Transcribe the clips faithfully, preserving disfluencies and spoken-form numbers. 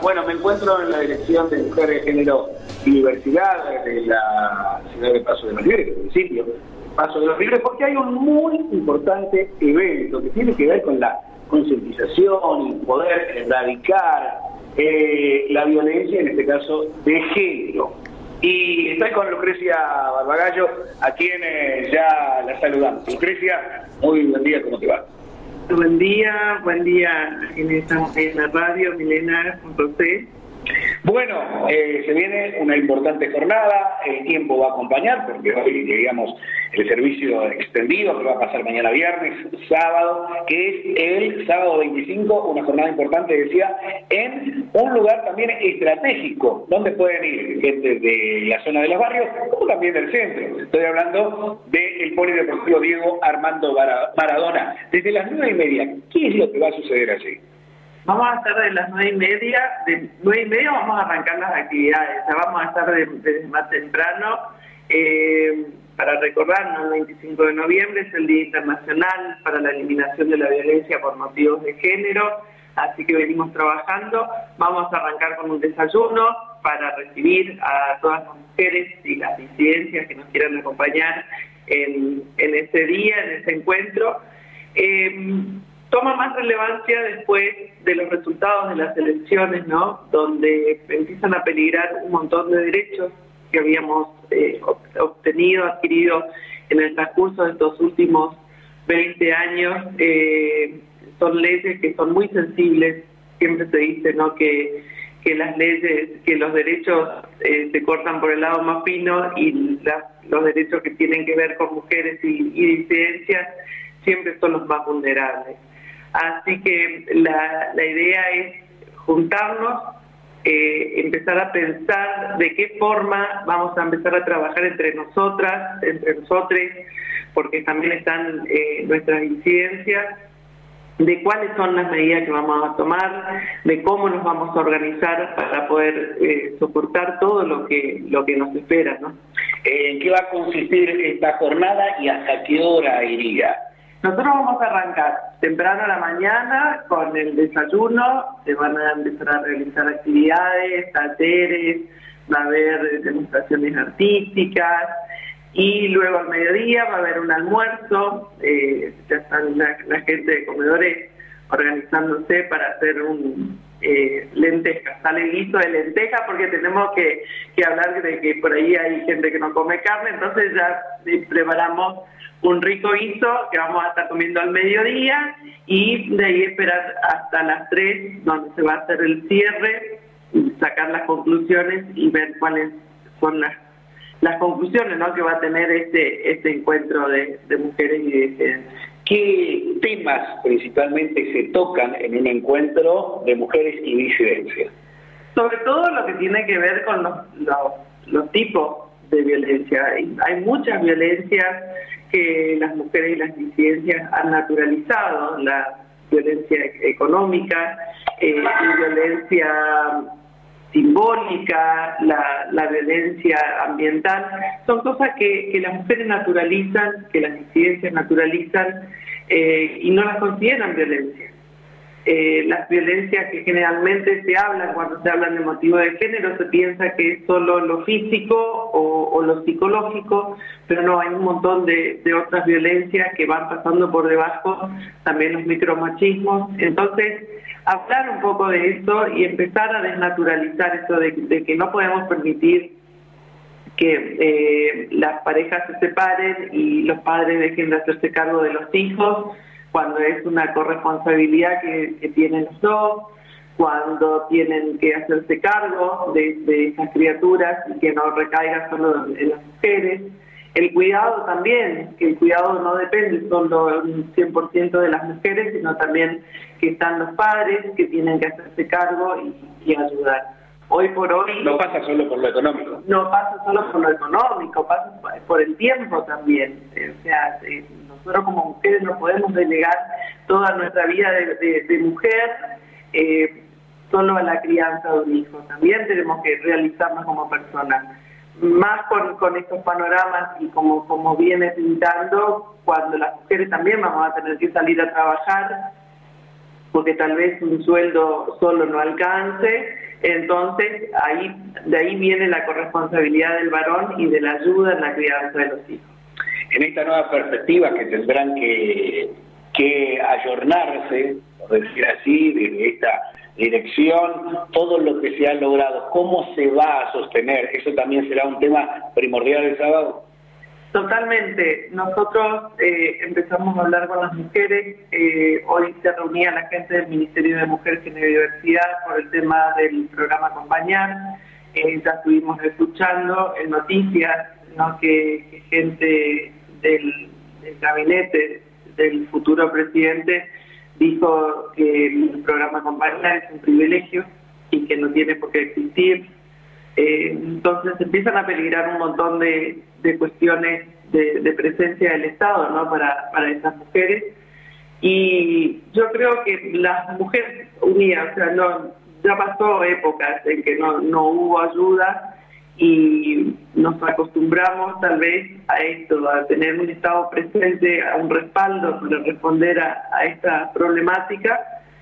Bueno, me encuentro en la Dirección de Mujer de Género y Diversidad de la ciudad de Paso de los Libres, del municipio Paso de los Libres, porque hay un muy importante evento que tiene que ver con la concientización y poder erradicar eh, la violencia, en este caso de género. Y estoy con Lucrecia Barbagallo, a quien eh, ya la saludamos. Lucrecia, muy buen día, ¿cómo te va? Buen día, buen día en, esta, en la radio, Milena, junto a usted. Bueno, eh, se viene una importante jornada, el tiempo va a acompañar, porque hoy, digamos, el servicio extendido que va a pasar mañana viernes, sábado, que es el sábado veinticinco, una jornada importante, decía, en un lugar también estratégico, donde pueden ir gente de la zona de los barrios, como también del centro. Estoy hablando del Polideportivo Diego Armando Maradona. Desde las nueve y media, ¿qué es lo que va a suceder allí? Vamos a estar de las nueve y media, de nueve y media vamos a arrancar las actividades, ya vamos a estar desde de más temprano, eh, para recordarnos, el veinticinco de noviembre es el Día Internacional para la Eliminación de la Violencia por Motivos de Género, así que venimos trabajando. Vamos a arrancar con un desayuno para recibir a todas las mujeres y las disidencias que nos quieran acompañar en, en ese día, en ese encuentro. Eh, Toma más relevancia después de los resultados de las elecciones, ¿no? Donde empiezan a peligrar un montón de derechos que habíamos eh, obtenido, adquirido en el transcurso de estos últimos veinte años. Eh, son leyes que son muy sensibles. Siempre se dice, ¿no?, que, que las leyes, que los derechos eh, se cortan por el lado más fino y las, los derechos que tienen que ver con mujeres y, y disidencias siempre son los más vulnerables. Así que la, la idea es juntarnos, eh, empezar a pensar de qué forma vamos a empezar a trabajar entre nosotras, entre nosotros, porque también están eh, nuestras incidencias, de cuáles son las medidas que vamos a tomar, de cómo nos vamos a organizar para poder eh, soportar todo lo que, lo que nos espera, ¿no? ¿En qué va a consistir esta jornada y hasta qué hora iría? Nosotros vamos a arrancar temprano a la mañana con el desayuno, se van a empezar a realizar actividades, talleres, va a haber demostraciones artísticas y luego al mediodía va a haber un almuerzo, eh, ya están la, la gente de comedores organizándose para hacer un eh, lenteja, sale guiso de lenteja porque tenemos que, que hablar de que por ahí hay gente que no come carne, entonces ya eh, preparamos un rico guiso que vamos a estar comiendo al mediodía y de ahí esperar hasta las tres, donde se va a hacer el cierre, sacar las conclusiones y ver cuáles son las, las conclusiones, ¿no?, que va a tener este, este encuentro de, de mujeres y de... ¿Qué temas principalmente se tocan en un encuentro de mujeres y disidencias? Sobre todo lo que tiene que ver con los, los, los tipos de violencia. Hay, hay muchas violencias que las mujeres y las disidencias han naturalizado, la violencia económica, eh, y violencia simbólica, la, la violencia ambiental, son cosas que, que las mujeres naturalizan, que las disidencias naturalizan eh, y no las consideran violencia. Eh, las violencias que generalmente se hablan cuando se hablan de motivo de género, se piensa que es solo lo físico o, o lo psicológico, pero no, hay un montón de, de otras violencias que van pasando por debajo, también los micromachismos. Entonces, hablar un poco de esto y empezar a desnaturalizar esto de, de que no podemos permitir que eh, las parejas se separen y los padres dejen de hacerse cargo de los hijos, cuando es una corresponsabilidad que, que tienen los dos, cuando tienen que hacerse cargo de, de esas criaturas y que no recaiga solo en las mujeres. El cuidado también, que el cuidado no depende solo un cien por ciento de las mujeres, sino también que están los padres que tienen que hacerse cargo y, y ayudar. Hoy por hoy... No pasa solo por lo económico. No pasa solo por lo económico, pasa por el tiempo también. O sea, nosotros como mujeres no podemos delegar toda nuestra vida de, de, de mujer eh, solo a la crianza de un hijo. También tenemos que realizarnos como personas. Más con, con estos panoramas y como, como viene pintando, cuando las mujeres también vamos a tener que salir a trabajar porque tal vez un sueldo solo no alcance. Entonces, ahí, de ahí viene la corresponsabilidad del varón y de la ayuda en la crianza de los hijos. En esta nueva perspectiva que tendrán que, que ayornarse, por decir así, desde esta dirección, todo lo que se ha logrado, ¿cómo se va a sostener? ¿Eso también será un tema primordial el sábado? Totalmente. Nosotros eh, empezamos a hablar con las mujeres. Eh, hoy se reunía la gente del Ministerio de Mujer, Género y Diversidad por el tema del programa Acompañar. Eh, ya estuvimos escuchando en noticias, ¿no?, que, que gente del, del gabinete del futuro presidente dijo que el programa Acompañar es un privilegio y que no tiene por qué existir. Eh, entonces empiezan a peligrar un montón de, de cuestiones de, de presencia del Estado, ¿no?, para, para esas mujeres. Y yo creo que las mujeres unidas, o sea, no, ya pasó épocas en que no, no hubo ayuda y nos acostumbramos tal vez a esto, a tener un Estado presente, a un respaldo para responder a, a esta problemática,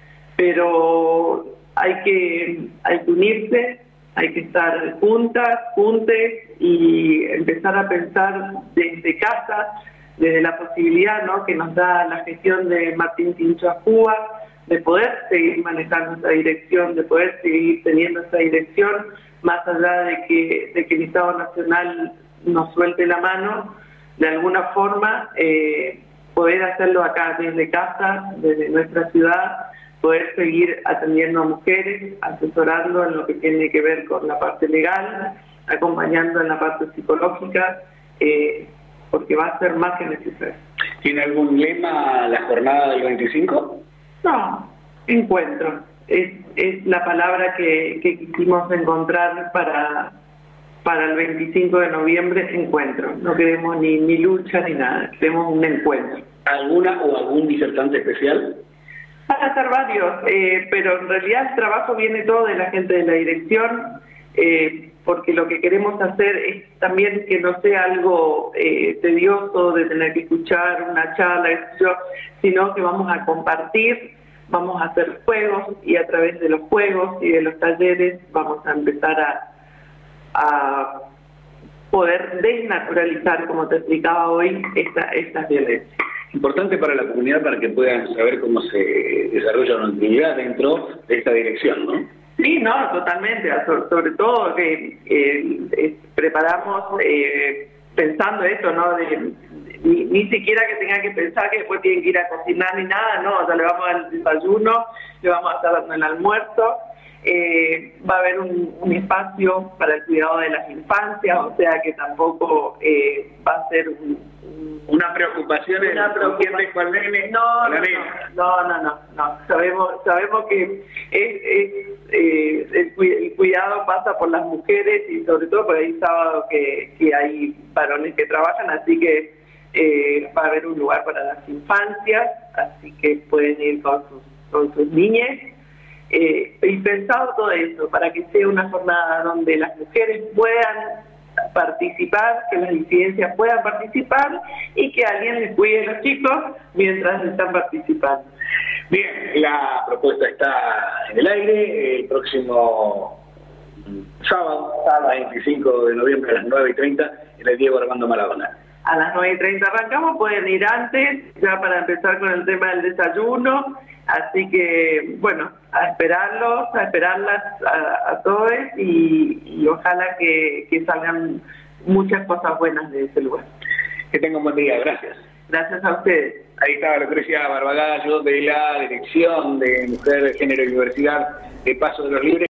pero hay que, hay que unirse, hay que estar juntas, juntes y empezar a pensar desde casa, desde la posibilidad, ¿no?, que nos da la gestión de Martín Tincho Ajúa, de poder seguir manejando esa dirección, de poder seguir teniendo esa dirección, más allá de que, de que el Estado Nacional nos suelte la mano, de alguna forma, eh, poder hacerlo acá desde casa, desde nuestra ciudad, poder seguir atendiendo a mujeres, asesorando en lo que tiene que ver con la parte legal, acompañando en la parte psicológica, eh, porque va a ser más que necesario. ¿Tiene algún lema la jornada del veinticinco? No, encuentro. Es, es la palabra que, que quisimos encontrar para, para el veinticinco de noviembre, encuentro. No queremos ni, ni lucha ni nada, queremos un encuentro. ¿Alguna o algún disertante especial? Van a ser varios, eh, pero en realidad el trabajo viene todo de la gente de la dirección, eh, porque lo que queremos hacer es también que no sea algo eh, tedioso de tener que escuchar una charla, sino que vamos a compartir, vamos a hacer juegos y a través de los juegos y de los talleres vamos a empezar a, a poder desnaturalizar, como te explicaba hoy, esta, estas violencias. Importante para la comunidad para que puedan saber cómo se desarrolla una actividad dentro de esta dirección, ¿no? Sí, no, totalmente. Sobre todo que eh, eh, preparamos eh, pensando esto, ¿no? De, de, ni, ni siquiera que tengan que pensar que después tienen que ir a cocinar ni nada, no. O sea, le vamos a dar el desayuno, le vamos a estar dando el almuerzo. Eh, va a haber un, un espacio para el cuidado de las infancias, o sea que tampoco eh, va a ser un, un, una preocupación en una preocupación con el nene. No, no, no, no, no, no. Sabemos, sabemos que es, es, eh, el, el cuidado pasa por las mujeres y sobre todo por ahí sábado que, que hay varones que trabajan, así que eh, va a haber un lugar para las infancias, así que pueden ir con sus, con sus niñas. Eh, y pensado todo eso para que sea una jornada donde las mujeres puedan participar, que las disidencias puedan participar y que alguien les cuide a los chicos mientras están participando. Bien, la propuesta está en el aire. El próximo sábado, sábado veinticinco de noviembre a las nueve y treinta en el Diego Armando Maradona. A las nueve y treinta arrancamos, pueden ir antes, ya para empezar con el tema del desayuno. Así que, bueno, a esperarlos, a esperarlas a, a todos y, y ojalá que, que salgan muchas cosas buenas de ese lugar. Que tengan un buen día, gracias. Gracias a ustedes. Ahí estaba Lucrecia Barbagallo de la Dirección de Mujer, Género y Diversidad de Paso de los Libres.